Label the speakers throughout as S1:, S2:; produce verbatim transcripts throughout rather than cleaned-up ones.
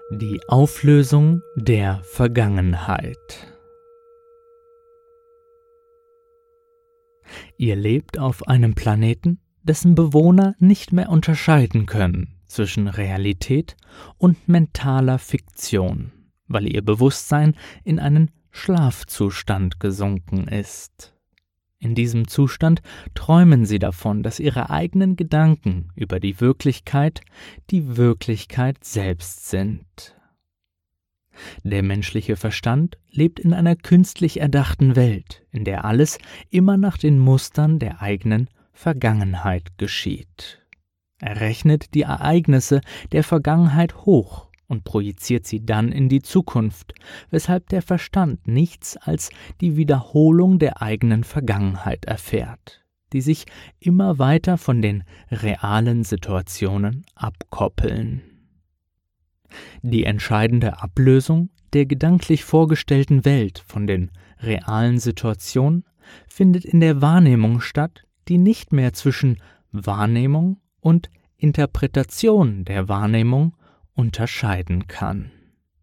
S1: Die Auflösung der Vergangenheit. Ihr lebt auf einem Planeten, dessen Bewohner nicht mehr unterscheiden können zwischen Realität und mentaler Fiktion, weil ihr Bewusstsein in einen Schlafzustand gesunken ist. In diesem Zustand träumen sie davon, dass ihre eigenen Gedanken über die Wirklichkeit die Wirklichkeit selbst sind. Der menschliche Verstand lebt in einer künstlich erdachten Welt, in der alles immer nach den Mustern der eigenen Vergangenheit geschieht. Er rechnet die Ereignisse der Vergangenheit hoch und projiziert sie dann in die Zukunft, weshalb der Verstand nichts als die Wiederholung der eigenen Vergangenheit erfährt, die sich immer weiter von den realen Situationen abkoppeln. Die entscheidende Ablösung der gedanklich vorgestellten Welt von den realen Situationen findet in der Wahrnehmung statt, die nicht mehr zwischen Wahrnehmung und Interpretation der Wahrnehmung unterscheiden kann.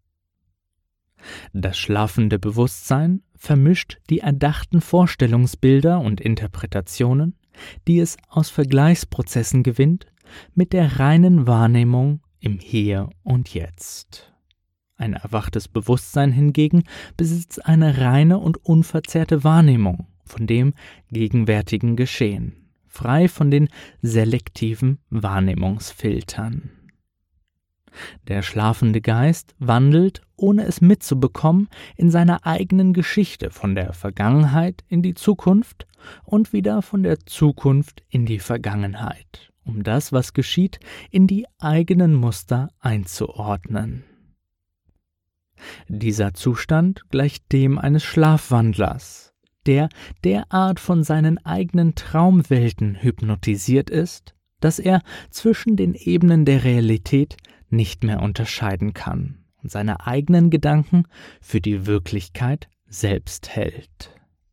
S1: Das schlafende Bewusstsein vermischt die erdachten Vorstellungsbilder und Interpretationen, die es aus Vergleichsprozessen gewinnt, mit der reinen Wahrnehmung im Hier und Jetzt. Ein erwachtes Bewusstsein hingegen besitzt eine reine und unverzerrte Wahrnehmung von dem gegenwärtigen Geschehen, frei von den selektiven Wahrnehmungsfiltern. Der schlafende Geist wandelt, ohne es mitzubekommen, in seiner eigenen Geschichte von der Vergangenheit in die Zukunft und wieder von der Zukunft in die Vergangenheit, um das, was geschieht, in die eigenen Muster einzuordnen. Dieser Zustand gleicht dem eines Schlafwandlers, der derart von seinen eigenen Traumwelten hypnotisiert ist, dass er zwischen den Ebenen der Realität nicht mehr unterscheiden kann und seine eigenen Gedanken für die Wirklichkeit selbst hält.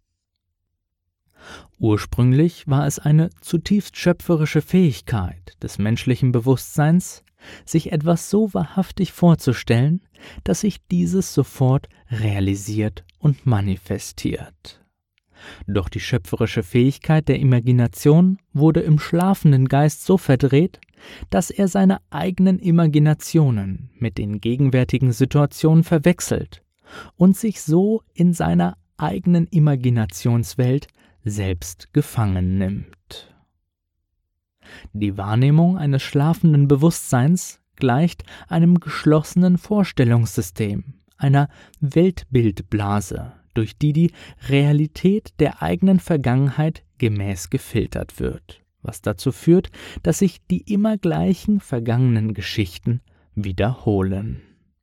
S1: Ursprünglich war es eine zutiefst schöpferische Fähigkeit des menschlichen Bewusstseins, sich etwas so wahrhaftig vorzustellen, dass sich dieses sofort realisiert und manifestiert. Doch die schöpferische Fähigkeit der Imagination wurde im schlafenden Geist so verdreht, dass er seine eigenen Imaginationen mit den gegenwärtigen Situationen verwechselt und sich so in seiner eigenen Imaginationswelt selbst gefangen nimmt. Die Wahrnehmung eines schlafenden Bewusstseins gleicht einem geschlossenen Vorstellungssystem, einer Weltbildblase, durch die die Realität der eigenen Vergangenheit gemäß gefiltert wird, was dazu führt, dass sich die immer gleichen vergangenen Geschichten wiederholen.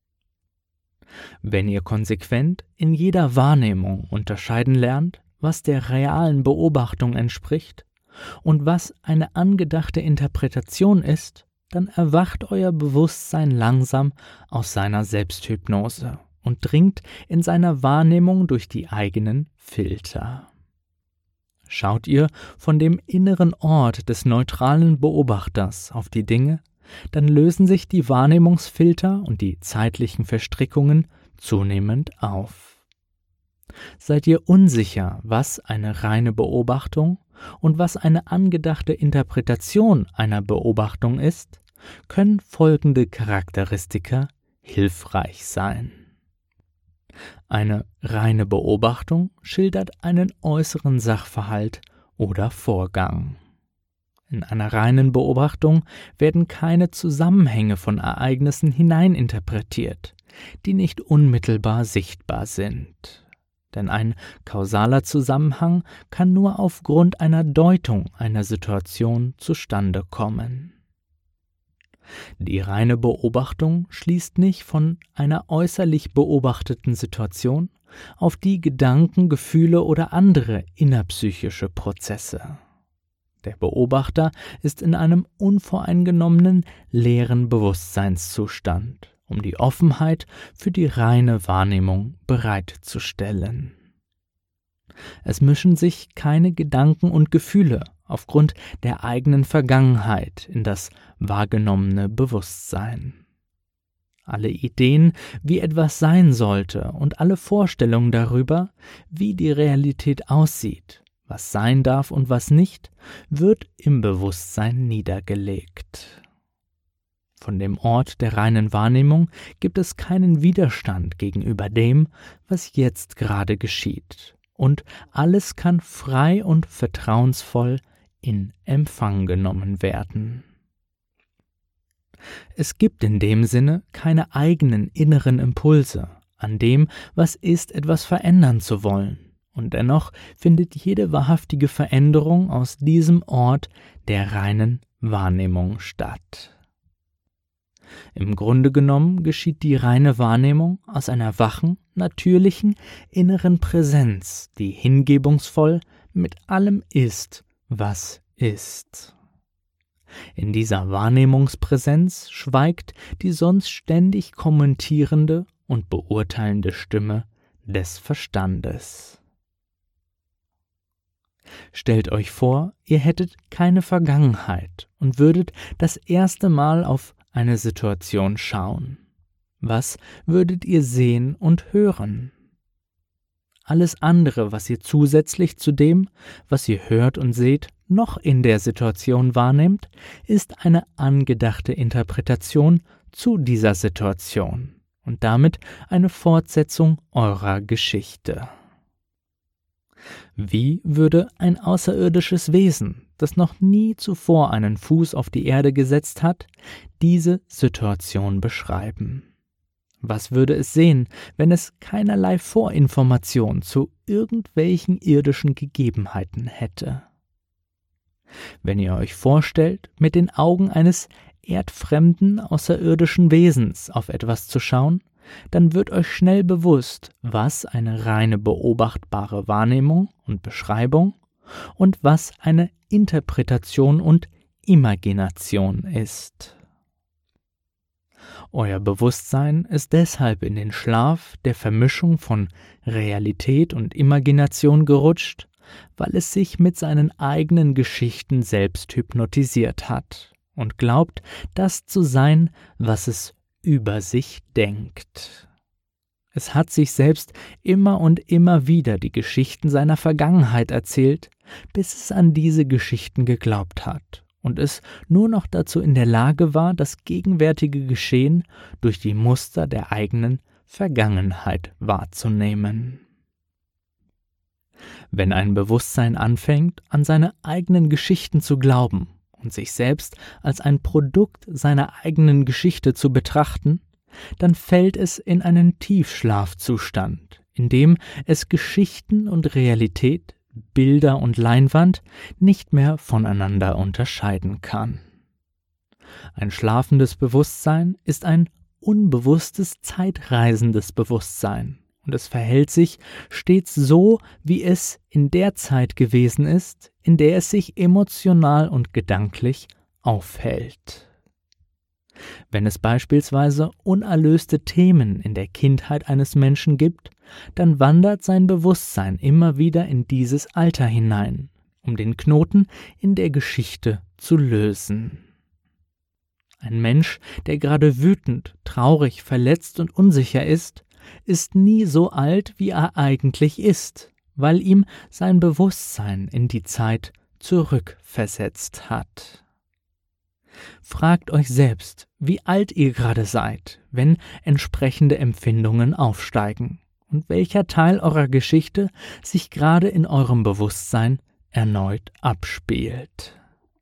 S1: Wenn ihr konsequent in jeder Wahrnehmung unterscheiden lernt, was der realen Beobachtung entspricht und was eine angedachte Interpretation ist, dann erwacht euer Bewusstsein langsam aus seiner Selbsthypnose und dringt in seiner Wahrnehmung durch die eigenen Filter. Schaut ihr von dem inneren Ort des neutralen Beobachters auf die Dinge, dann lösen sich die Wahrnehmungsfilter und die zeitlichen Verstrickungen zunehmend auf. Seid ihr unsicher, was eine reine Beobachtung und was eine angedachte Interpretation einer Beobachtung ist, können folgende Charakteristika hilfreich sein. Eine reine Beobachtung schildert einen äußeren Sachverhalt oder Vorgang. In einer reinen Beobachtung werden keine Zusammenhänge von Ereignissen hineininterpretiert, die nicht unmittelbar sichtbar sind. Denn ein kausaler Zusammenhang kann nur aufgrund einer Deutung einer Situation zustande kommen. Die reine Beobachtung schließt nicht von einer äußerlich beobachteten Situation auf die Gedanken, Gefühle oder andere innerpsychische Prozesse. Der Beobachter ist in einem unvoreingenommenen, leeren Bewusstseinszustand, um die Offenheit für die reine Wahrnehmung bereitzustellen. Es mischen sich keine Gedanken und Gefühle aufgrund der eigenen Vergangenheit in das wahrgenommene Bewusstsein. alle Ideen, wie etwas sein sollte und alle Vorstellungen darüber, wie die Realität aussieht, was sein darf und was nicht, wird im Bewusstsein niedergelegt. Von dem Ort der reinen Wahrnehmung gibt es keinen Widerstand gegenüber dem, was jetzt gerade geschieht, und alles kann frei und vertrauensvoll in Empfang genommen werden. Es gibt in dem Sinne keine eigenen inneren Impulse, an dem, was ist, etwas verändern zu wollen, und dennoch findet jede wahrhaftige Veränderung aus diesem Ort der reinen Wahrnehmung statt. Im Grunde genommen geschieht die reine Wahrnehmung aus einer wachen, natürlichen, inneren Präsenz, die hingebungsvoll mit allem ist, was ist. In dieser Wahrnehmungspräsenz schweigt die sonst ständig kommentierende und beurteilende Stimme des Verstandes. Stellt euch vor, ihr hättet keine Vergangenheit und würdet das erste Mal auf eine Situation schauen. Was würdet ihr sehen und hören? Alles andere, was ihr zusätzlich zu dem, was ihr hört und seht, noch in der Situation wahrnehmt, ist eine angedachte Interpretation zu dieser Situation und damit eine Fortsetzung eurer Geschichte. Wie würde ein außerirdisches Wesen, das noch nie zuvor einen Fuß auf die Erde gesetzt hat, diese Situation beschreiben? Was würde es sehen, wenn es keinerlei Vorinformation zu irgendwelchen irdischen Gegebenheiten hätte? Wenn ihr euch vorstellt, mit den Augen eines erdfremden, außerirdischen Wesens auf etwas zu schauen, dann wird euch schnell bewusst, was eine reine beobachtbare Wahrnehmung und Beschreibung und was eine Interpretation und Imagination ist. Euer Bewusstsein ist deshalb in den Schlaf der Vermischung von Realität und Imagination gerutscht, weil es sich mit seinen eigenen Geschichten selbst hypnotisiert hat und glaubt, das zu sein, was es über sich denkt. Es hat sich selbst immer und immer wieder die Geschichten seiner Vergangenheit erzählt, bis es an diese Geschichten geglaubt hat und es nur noch dazu in der Lage war, das gegenwärtige Geschehen durch die Muster der eigenen Vergangenheit wahrzunehmen. Wenn ein Bewusstsein anfängt, an seine eigenen Geschichten zu glauben und sich selbst als ein Produkt seiner eigenen Geschichte zu betrachten, dann fällt es in einen Tiefschlafzustand, in dem es Geschichten und Realität, Bilder und Leinwand nicht mehr voneinander unterscheiden kann. Ein schlafendes Bewusstsein ist ein unbewusstes, zeitreisendes Bewusstsein. Und es verhält sich stets so, wie es in der Zeit gewesen ist, in der es sich emotional und gedanklich aufhält. Wenn es beispielsweise unerlöste Themen in der Kindheit eines Menschen gibt, dann wandert sein Bewusstsein immer wieder in dieses Alter hinein, um den Knoten in der Geschichte zu lösen. Ein Mensch, der gerade wütend, traurig, verletzt und unsicher ist, ist nie so alt, wie er eigentlich ist, weil ihm sein Bewusstsein in die Zeit zurückversetzt hat. Fragt euch selbst, wie alt ihr gerade seid, wenn entsprechende Empfindungen aufsteigen und welcher Teil eurer Geschichte sich gerade in eurem Bewusstsein erneut abspielt.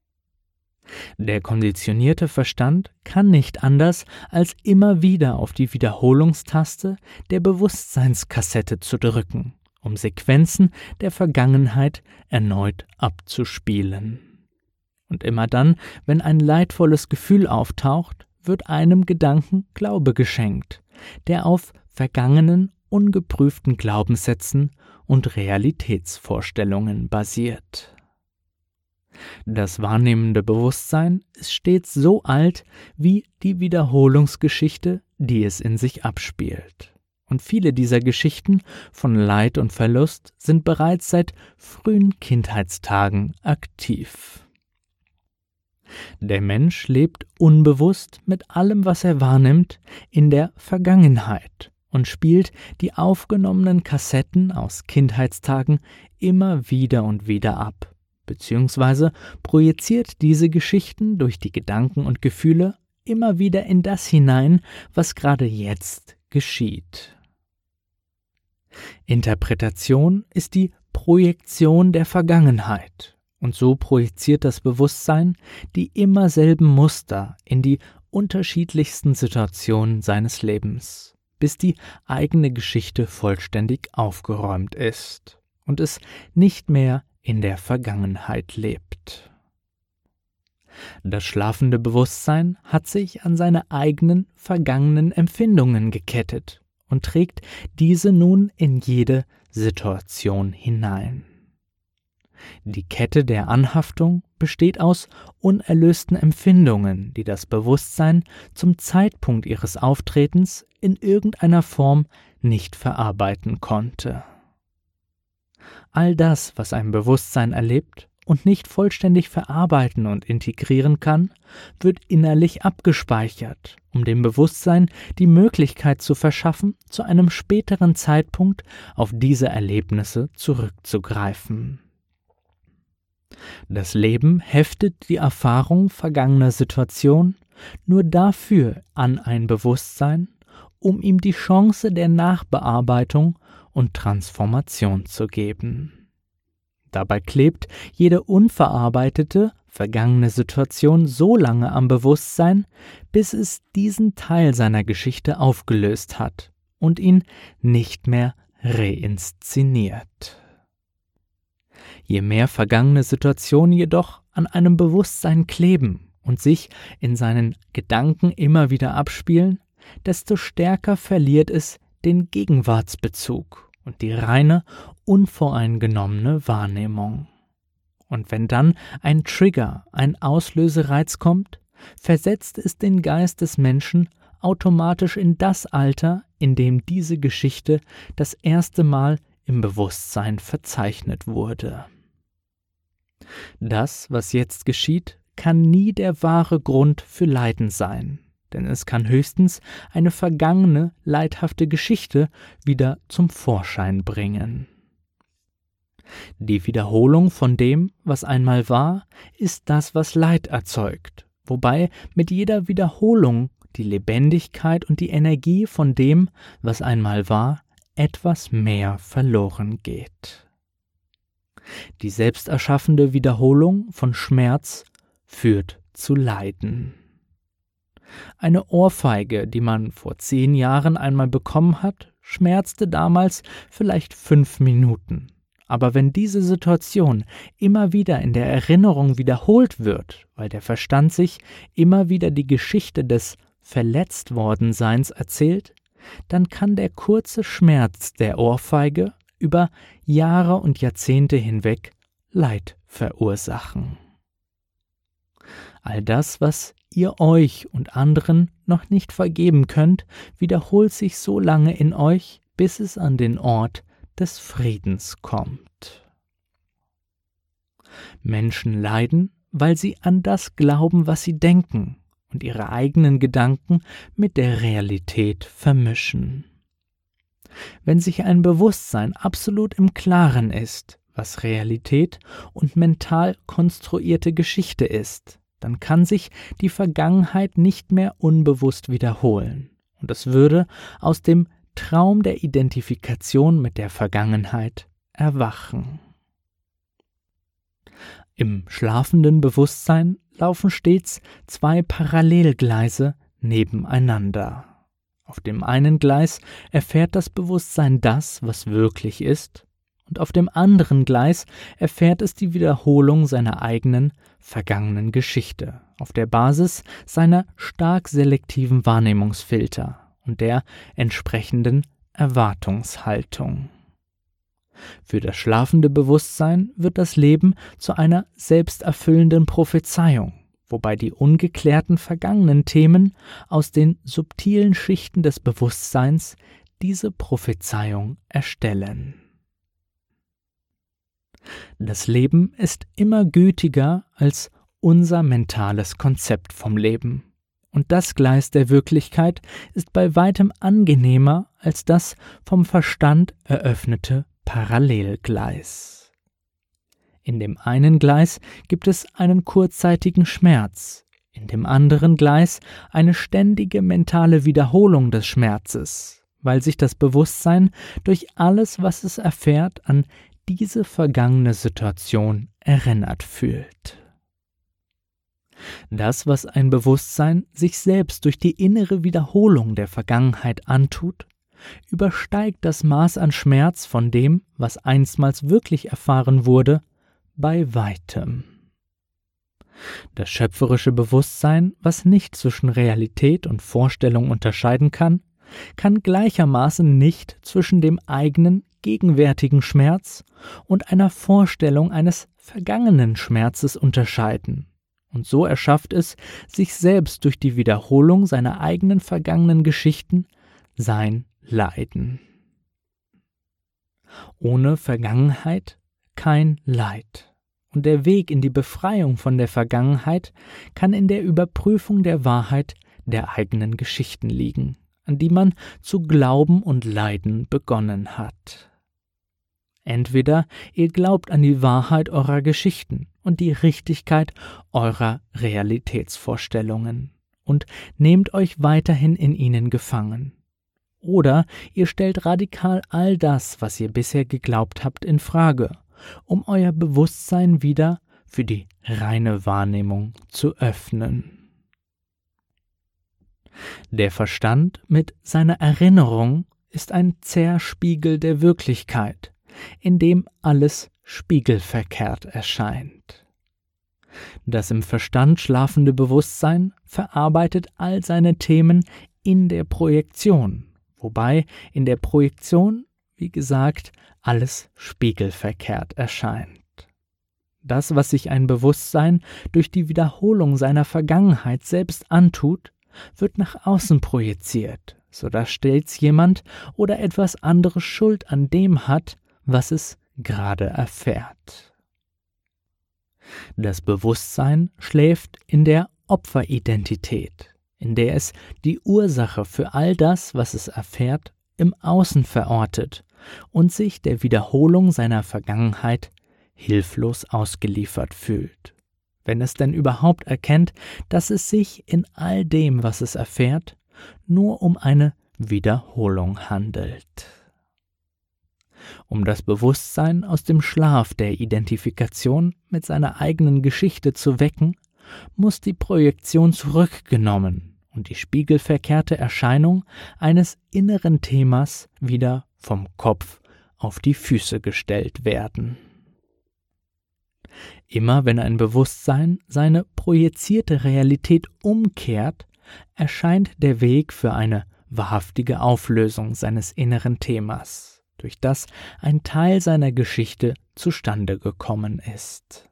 S1: Der konditionierte Verstand kann nicht anders, als immer wieder auf die Wiederholungstaste der Bewusstseinskassette zu drücken, um Sequenzen der Vergangenheit erneut abzuspielen. Und immer dann, wenn ein leidvolles Gefühl auftaucht, wird einem Gedanken Glaube geschenkt, der auf vergangenen, ungeprüften Glaubenssätzen und Realitätsvorstellungen basiert. Das wahrnehmende Bewusstsein ist stets so alt wie die Wiederholungsgeschichte, die es in sich abspielt. Und viele dieser Geschichten von Leid und Verlust sind bereits seit frühen Kindheitstagen aktiv. Der Mensch lebt unbewusst mit allem, was er wahrnimmt, in der Vergangenheit und spielt die aufgenommenen Kassetten aus Kindheitstagen immer wieder und wieder ab, beziehungsweise projiziert diese Geschichten durch die Gedanken und Gefühle immer wieder in das hinein, was gerade jetzt geschieht. Interpretation ist die Projektion der Vergangenheit, und so projiziert das Bewusstsein die immer selben Muster in die unterschiedlichsten Situationen seines Lebens, bis die eigene Geschichte vollständig aufgeräumt ist und es nicht mehr in der Vergangenheit lebt. Das schlafende Bewusstsein hat sich an seine eigenen vergangenen Empfindungen gekettet und trägt diese nun in jede Situation hinein. Die Kette der Anhaftung besteht aus unerlösten Empfindungen, die das Bewusstsein zum Zeitpunkt ihres Auftretens in irgendeiner Form nicht verarbeiten konnte. All das, was ein Bewusstsein erlebt und nicht vollständig verarbeiten und integrieren kann, wird innerlich abgespeichert, um dem Bewusstsein die Möglichkeit zu verschaffen, zu einem späteren Zeitpunkt auf diese Erlebnisse zurückzugreifen. Das Leben heftet die Erfahrung vergangener Situationen nur dafür an ein Bewusstsein, um ihm die Chance der Nachbearbeitung und Transformation zu geben. Dabei klebt jede unverarbeitete, vergangene Situation so lange am Bewusstsein, bis es diesen Teil seiner Geschichte aufgelöst hat und ihn nicht mehr reinszeniert. Je mehr vergangene Situationen jedoch an einem Bewusstsein kleben und sich in seinen Gedanken immer wieder abspielen, desto stärker verliert es den Gegenwartsbezug und die reine, unvoreingenommene Wahrnehmung. Und wenn dann ein Trigger, ein Auslösereiz kommt, versetzt es den Geist des Menschen automatisch in das Alter, in dem diese Geschichte das erste Mal im Bewusstsein verzeichnet wurde. Das, was jetzt geschieht, kann nie der wahre Grund für Leiden sein, denn es kann höchstens eine vergangene, leidhafte Geschichte wieder zum Vorschein bringen. Die Wiederholung von dem, was einmal war, ist das, was Leid erzeugt, wobei mit jeder Wiederholung die Lebendigkeit und die Energie von dem, was einmal war, etwas mehr verloren geht. Die selbsterschaffende Wiederholung von Schmerz führt zu Leiden. Eine Ohrfeige, die man vor zehn Jahren einmal bekommen hat, schmerzte damals vielleicht fünf Minuten. Aber wenn diese Situation immer wieder in der Erinnerung wiederholt wird, weil der Verstand sich immer wieder die Geschichte des Verletztwordenseins erzählt, dann kann der kurze Schmerz der Ohrfeige über Jahre und Jahrzehnte hinweg Leid verursachen. All das, was ihr euch und anderen noch nicht vergeben könnt, wiederholt sich so lange in euch, bis es an den Ort des Friedens kommt. Menschen leiden, weil sie an das glauben, was sie denken, und ihre eigenen Gedanken mit der Realität vermischen. Wenn sich ein Bewusstsein absolut im Klaren ist, was Realität und mental konstruierte Geschichte ist, dann kann sich die Vergangenheit nicht mehr unbewusst wiederholen, und es würde aus dem Traum der Identifikation mit der Vergangenheit erwachen. Im schlafenden Bewusstsein laufen stets zwei Parallelgleise nebeneinander. Auf dem einen Gleis erfährt das Bewusstsein das, was wirklich ist, und auf dem anderen Gleis erfährt es die Wiederholung seiner eigenen, vergangenen Geschichte, auf der Basis seiner stark selektiven Wahrnehmungsfilter und der entsprechenden Erwartungshaltung. Für das schlafende Bewusstsein wird das Leben zu einer selbsterfüllenden Prophezeiung, wobei die ungeklärten vergangenen Themen aus den subtilen Schichten des Bewusstseins diese Prophezeiung erstellen. Das Leben ist immer gütiger als unser mentales Konzept vom Leben. Und das Gleis der Wirklichkeit ist bei weitem angenehmer als das vom Verstand eröffnete Parallelgleis. In dem einen Gleis gibt es einen kurzzeitigen Schmerz, in dem anderen Gleis eine ständige mentale Wiederholung des Schmerzes, weil sich das Bewusstsein durch alles, was es erfährt, an diese vergangene Situation erinnert fühlt. Das, was ein Bewusstsein sich selbst durch die innere Wiederholung der Vergangenheit antut, übersteigt das Maß an Schmerz von dem, was einstmals wirklich erfahren wurde, bei weitem. Das schöpferische Bewusstsein, was nicht zwischen Realität und Vorstellung unterscheiden kann, kann gleichermaßen nicht zwischen dem eigenen gegenwärtigen Schmerz und einer Vorstellung eines vergangenen Schmerzes unterscheiden. Und so erschafft es sich selbst durch die Wiederholung seiner eigenen vergangenen Geschichten sein Leiden. Ohne Vergangenheit kein Leid. Und der Weg in die Befreiung von der Vergangenheit kann in der Überprüfung der Wahrheit der eigenen Geschichten liegen, an die man zu glauben und leiden begonnen hat. Entweder ihr glaubt an die Wahrheit eurer Geschichten und die Richtigkeit eurer Realitätsvorstellungen und nehmt euch weiterhin in ihnen gefangen. Oder ihr stellt radikal all das, was ihr bisher geglaubt habt, in Frage, um euer Bewusstsein wieder für die reine Wahrnehmung zu öffnen. Der Verstand mit seiner Erinnerung ist ein Zerspiegel der Wirklichkeit, in dem alles spiegelverkehrt erscheint. Das im Verstand schlafende Bewusstsein verarbeitet all seine Themen in der Projektion, wobei in der Projektion, wie gesagt, alles spiegelverkehrt erscheint. Das, was sich ein Bewusstsein durch die Wiederholung seiner Vergangenheit selbst antut, wird nach außen projiziert, sodass stets jemand oder etwas anderes Schuld an dem hat, was es gerade erfährt. Das Bewusstsein schläft in der Opferidentität, in der es die Ursache für all das, was es erfährt, im Außen verortet und sich der Wiederholung seiner Vergangenheit hilflos ausgeliefert fühlt, wenn es denn überhaupt erkennt, dass es sich in all dem, was es erfährt, nur um eine Wiederholung handelt. Um das Bewusstsein aus dem Schlaf der Identifikation mit seiner eigenen Geschichte zu wecken, muss die Projektion zurückgenommen und die spiegelverkehrte Erscheinung eines inneren Themas wieder vom Kopf auf die Füße gestellt werden. Immer wenn ein Bewusstsein seine projizierte Realität umkehrt, erscheint der Weg für eine wahrhaftige Auflösung seines inneren Themas, durch das ein Teil seiner Geschichte zustande gekommen ist.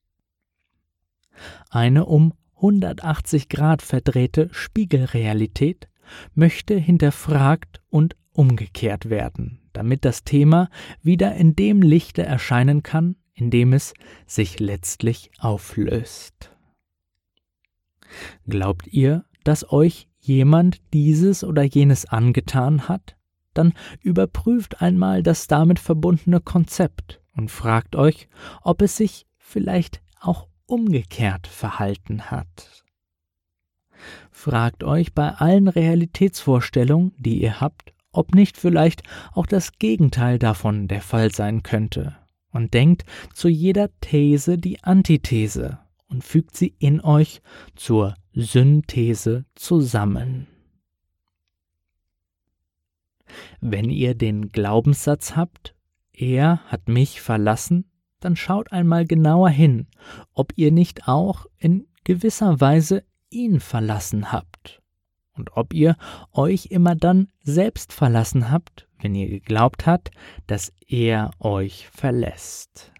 S1: Eine um hundertachtzig Grad verdrehte Spiegelrealität möchte hinterfragt und umgekehrt werden, damit das Thema wieder in dem Lichte erscheinen kann, in dem es sich letztlich auflöst. Glaubt ihr, dass euch jemand dieses oder jenes angetan hat? Dann überprüft einmal das damit verbundene Konzept und fragt euch, ob es sich vielleicht auch umgekehrt verhalten hat. Fragt euch bei allen Realitätsvorstellungen, die ihr habt, ob nicht vielleicht auch das Gegenteil davon der Fall sein könnte, und denkt zu jeder These die Antithese und fügt sie in euch zur Synthese zusammen. Wenn ihr den Glaubenssatz habt, er hat mich verlassen, dann schaut einmal genauer hin, ob ihr nicht auch in gewisser Weise ihn verlassen habt und ob ihr euch immer dann selbst verlassen habt, wenn ihr geglaubt habt, dass er euch verlässt.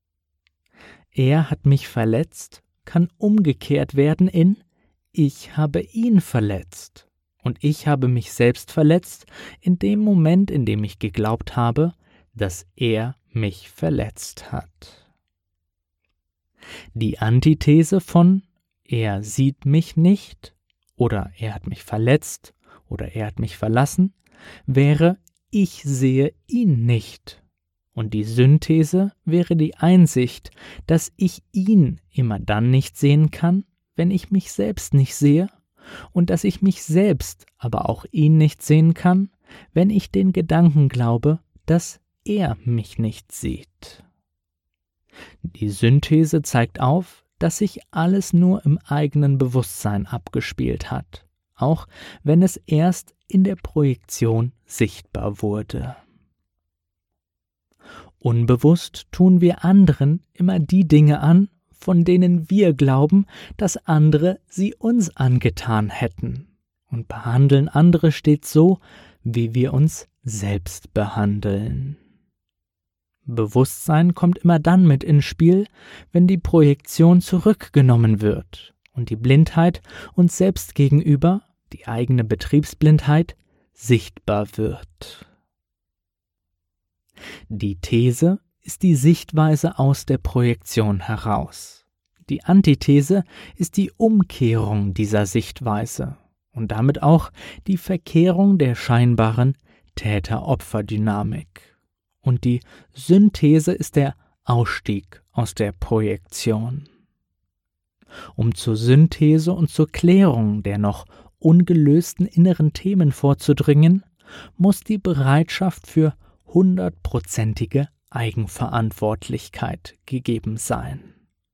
S1: Er hat mich verletzt, kann umgekehrt werden in ich habe ihn verletzt. Und ich habe mich selbst verletzt in dem Moment, in dem ich geglaubt habe, dass er mich verletzt hat. Die Antithese von er sieht mich nicht oder er hat mich verletzt oder er hat mich verlassen wäre ich sehe ihn nicht. Und die Synthese wäre die Einsicht, dass ich ihn immer dann nicht sehen kann, wenn ich mich selbst nicht sehe, und dass ich mich selbst, aber auch ihn nicht sehen kann, wenn ich den Gedanken glaube, dass er mich nicht sieht. Die Synthese zeigt auf, dass sich alles nur im eigenen Bewusstsein abgespielt hat, auch wenn es erst in der Projektion sichtbar wurde. Unbewusst tun wir anderen immer die Dinge an, von denen wir glauben, dass andere sie uns angetan hätten, und behandeln andere stets so, wie wir uns selbst behandeln. Bewusstsein kommt immer dann mit ins Spiel, wenn die Projektion zurückgenommen wird und die Blindheit uns selbst gegenüber, die eigene Betriebsblindheit, sichtbar wird. Die These ist die Sichtweise aus der Projektion heraus. Die Antithese ist die Umkehrung dieser Sichtweise und damit auch die Verkehrung der scheinbaren Täter-Opfer-Dynamik. Und die Synthese ist der Ausstieg aus der Projektion. Um zur Synthese und zur Klärung der noch ungelösten inneren Themen vorzudringen, muss die Bereitschaft für hundertprozentige Eigenverantwortlichkeit gegeben sein.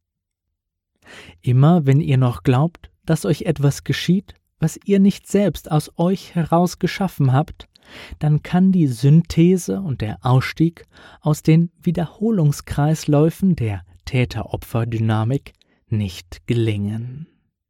S1: Immer wenn ihr noch glaubt, dass euch etwas geschieht, was ihr nicht selbst aus euch heraus geschaffen habt, dann kann die Synthese und der Ausstieg aus den Wiederholungskreisläufen der Täter-Opfer-Dynamik nicht gelingen.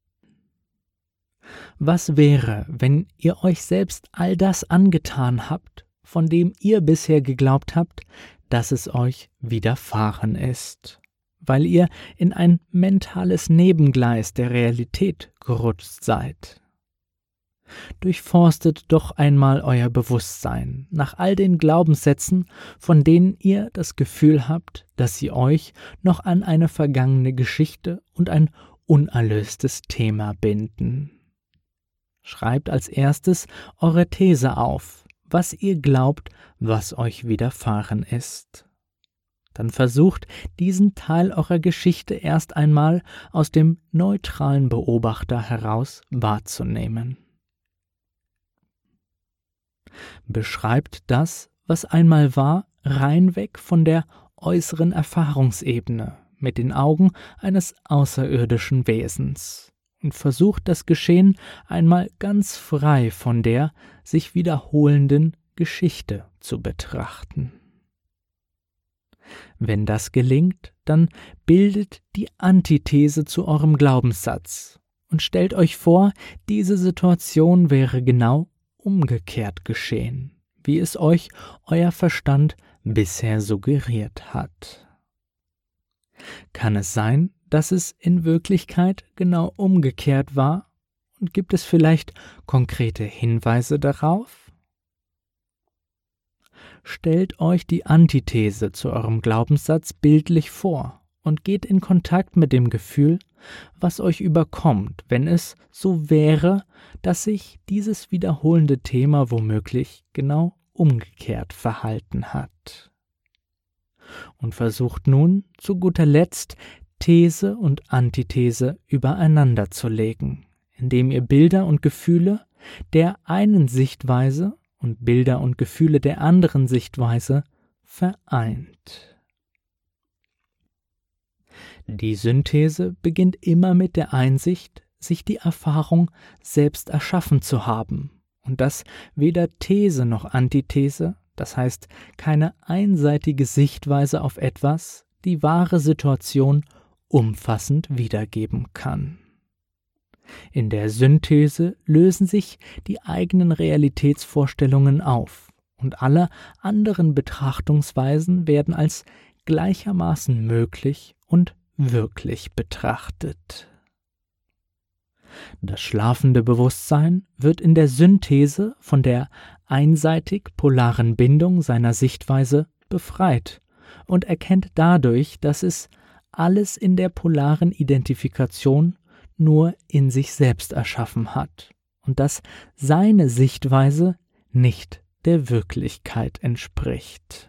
S1: Was wäre, wenn ihr euch selbst all das angetan habt, von dem ihr bisher geglaubt habt, dass es euch widerfahren ist, weil ihr in ein mentales Nebengleis der Realität gerutscht seid? Durchforstet doch einmal euer Bewusstsein nach all den Glaubenssätzen, von denen ihr das Gefühl habt, dass sie euch noch an eine vergangene Geschichte und ein unerlöstes Thema binden. Schreibt als erstes eure These auf, was ihr glaubt, was euch widerfahren ist. Dann versucht, diesen Teil eurer Geschichte erst einmal aus dem neutralen Beobachter heraus wahrzunehmen. Beschreibt das, was einmal war, reinweg von der äußeren Erfahrungsebene mit den Augen eines außerirdischen Wesens und versucht das Geschehen einmal ganz frei von der sich wiederholenden Geschichte zu betrachten. Wenn das gelingt, dann bildet die Antithese zu eurem Glaubenssatz und stellt euch vor, diese Situation wäre genau umgekehrt geschehen, wie es euch euer Verstand bisher suggeriert hat. Kann es sein, dass es in Wirklichkeit genau umgekehrt war, und gibt es vielleicht konkrete Hinweise darauf? Stellt euch die Antithese zu eurem Glaubenssatz bildlich vor und geht in Kontakt mit dem Gefühl, was euch überkommt, wenn es so wäre, dass sich dieses wiederholende Thema womöglich genau umgekehrt verhalten hat. Und versucht nun zu guter Letzt These und Antithese übereinander zu legen, indem ihr Bilder und Gefühle der einen Sichtweise und Bilder und Gefühle der anderen Sichtweise vereint. Die Synthese beginnt immer mit der Einsicht, sich die Erfahrung selbst erschaffen zu haben und dass weder These noch Antithese, das heißt keine einseitige Sichtweise auf etwas, die wahre Situation umfassend wiedergeben kann. In der Synthese lösen sich die eigenen Realitätsvorstellungen auf und alle anderen Betrachtungsweisen werden als gleichermaßen möglich und wirklich betrachtet. Das schlafende Bewusstsein wird in der Synthese von der einseitig polaren Bindung seiner Sichtweise befreit und erkennt dadurch, dass es alles in der polaren Identifikation nur in sich selbst erschaffen hat und dass seine Sichtweise nicht der Wirklichkeit entspricht.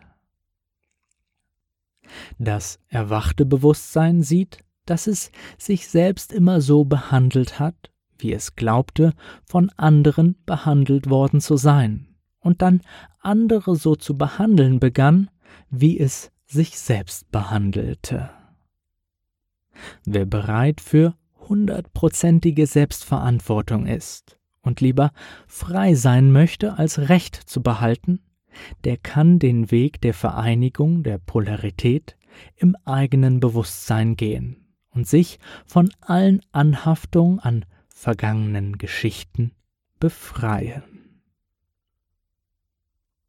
S1: Das erwachte Bewusstsein sieht, dass es sich selbst immer so behandelt hat, wie es glaubte, von anderen behandelt worden zu sein, und dann andere so zu behandeln begann, wie es sich selbst behandelte. Wer bereit für hundertprozentige Selbstverantwortung ist und lieber frei sein möchte, als Recht zu behalten, der kann den Weg der Vereinigung der Polarität im eigenen Bewusstsein gehen und sich von allen Anhaftungen an vergangenen Geschichten befreien.